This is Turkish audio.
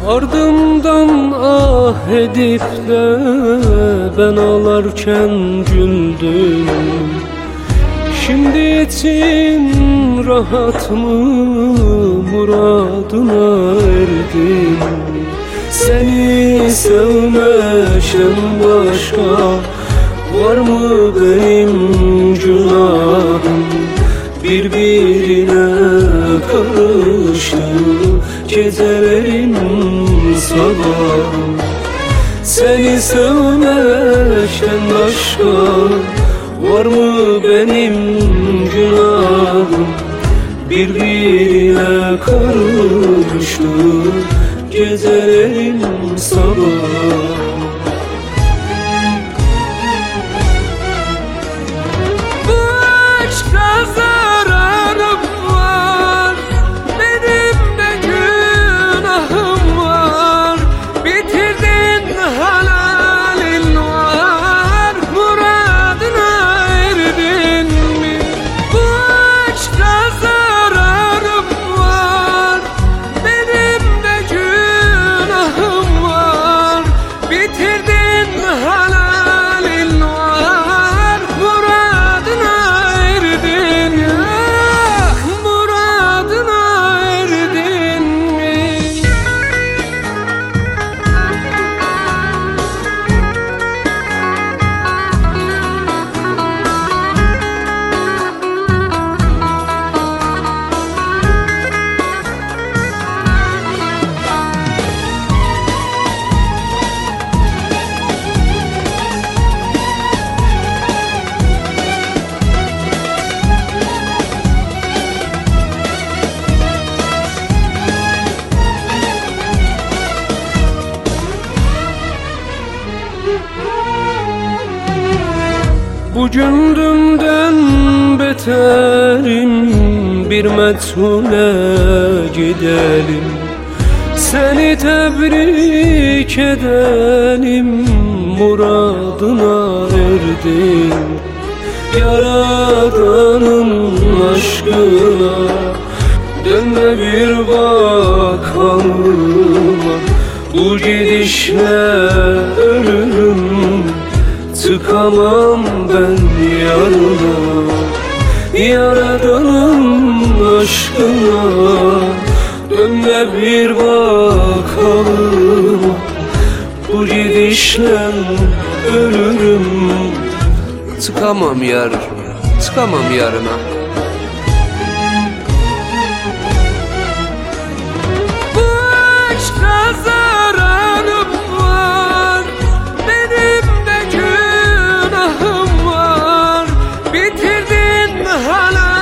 Ardımdan ah edip de ben ağlarken güldün. Şimdi için rahat mı, muradına erdin? Seni sevmeşen başka var mı benim günahım? Birbirine karıştı gecelerin sabahım. Seni sevmeşen başka var mı benim günahım? Birbirine karıştı gecelerin sabahı. Bugün dünden beterim, bir methule gidelim. Seni tebrik edelim, muradına erdin. Yaradanın aşkına dönme bir bakalım. Bu gidişle ölürüm, çıkamam ben yarına. Yaradanın aşkına dönme bir bakalım. Bu gidişle ölürüm, çıkamam yar, çıkamam yarına. Bitirdin hala